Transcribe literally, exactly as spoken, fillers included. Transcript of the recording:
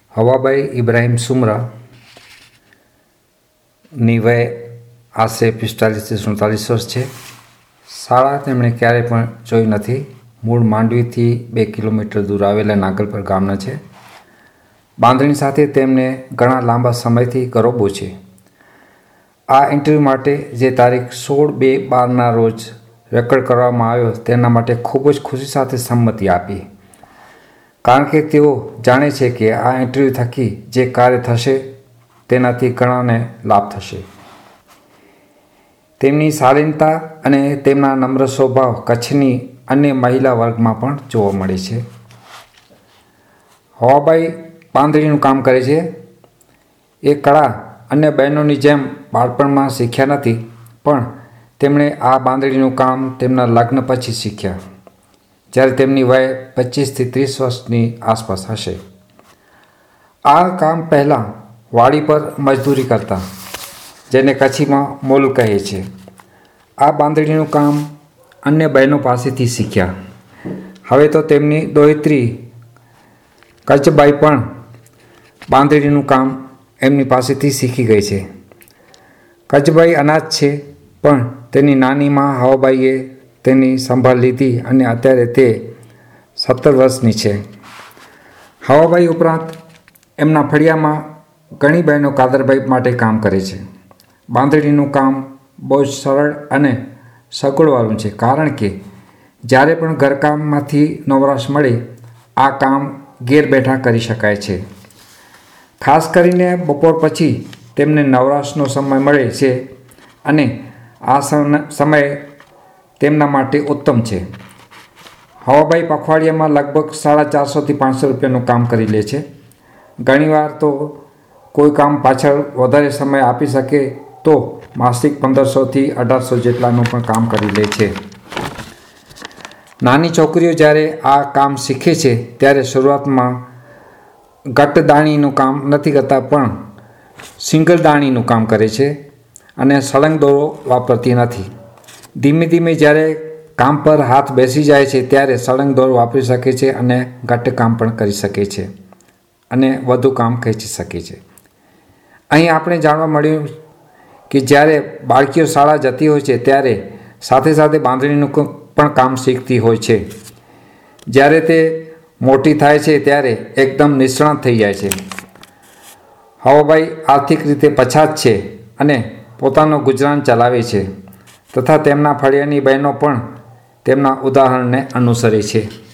હવાબાઈ ઇબ્રાહિમ સુમરાની વય આશરે પિસ્તાલીસથી સુડતાલીસ વર્ષ છે. શાળા તેમણે ક્યારેય પણ જોઈ નથી. મૂળ માંડવીથી બે કિલોમીટર દૂર આવેલા નાગલપર ગામના છે. બાંધણી સાથે તેમને ઘણા લાંબા સમયથી ગરોબો છે. આ ઇન્ટરવ્યૂ માટે જે તારીખ સોળ બે બારના રોજ રેકોર્ડ કરવામાં આવ્યો તેના માટે ખૂબ જ ખુશી સાથે સંમતિ આપી, કારણ કે તેઓ જાણે છે કે આ ઇન્ટરવ્યૂ થકી જે કાર્ય થશે તેનાથી ઘણાને લાભ થશે. તેમની શાલીનતા અને તેમના નમ્ર સ્વભાવ કચ્છની અન્ય મહિલા વર્ગમાં પણ જોવા મળે છે. હવાબાઈ બાંધણીનું કામ કરે છે. એ કળા અન્ય બહેનોની જેમ બાળપણમાં શીખ્યા નથી, પણ તેમણે આ બાંધણીનું કામ તેમના લગ્ન પછી શીખ્યા, જ્યારે તેમની વય પચીસથી ત્રીસ વર્ષની આસપાસ હશે. આ કામ પહેલાં વાડી પર મજદૂરી કરતા, જેને કચ્છીમાં મોલ કહે છે. આ બાંધણીનું કામ અન્ય બહેનો પાસેથી શીખ્યા. હવે તો તેમની દોહિત્રી કચ્છબાઈ પણ બાંધણીનું કામ એમની પાસેથી શીખી ગઈ છે. કચ્છબાઈ અનાથ છે, પણ તેની નાની માં હવાબાઈએ તેની સંભાળ લીધી અને અત્યારે તે સત્તર વર્ષની છે. હવાબાઈ ઉપરાંત એમના ફળિયામાં ઘણી બહેનો કાદરભાઈ માટે કામ કરે છે. બાંધણીનું કામ બહુ જ સરળ અને સગવડવાળું છે, કારણ કે જ્યારે પણ ઘરકામમાંથી નવરાશ મળે આ કામ ઘેર બેઠા કરી શકાય છે. ખાસ કરીને બપોર પછી તેમને નવરાશનો સમય મળે છે અને આ સમય તેમના માટે ઉત્તમ છે. હવાબાઈ પખવાડિયામાં લગભગ સાડા ચારસોથી પાંચસો રૂપિયાનું કામ કરી લે છે. ઘણીવાર તો કોઈ કામ પાછળ વધારે સમય આપી શકે તો માસિક પંદરસોથી અઢારસો જેટલાનું પણ કામ કરી લે છે. નાની છોકરીઓ જ્યારે આ કામ શીખે છે ત્યારે શરૂઆતમાં ઘટદાણીનું કામ નથી કરતા, પણ સિંગલ દાણીનું કામ કરે છે અને સળંગ દોરો વાપરતી નથી. ધીમે ધીમે જ્યારે કામ પર હાથ બેસી જાય છે ત્યારે સળંગ દોરો વાપરી શકે છે અને ઘટ કામ પણ કરી શકે છે અને વધુ કામ ખેંચી શકે છે. અહીં આપણે જાણવા મળ્યું કે જ્યારે બાળકીઓ શાળા જતી હોય છે ત્યારે સાથે સાથે બાંધણીનું પણ કામ શીખતી હોય છે. જ્યારે તે મોટી થાય છે ત્યારે એકદમ નિષ્ણાત થઈ જાય છે. હવાબાઈ આર્થિક રીતે પછાત છે અને પોતાનું ગુજરાન ચલાવે છે, તથા તેમના ફળિયાની બહેનો પણ તેમના ઉદાહરણને અનુસરે છે.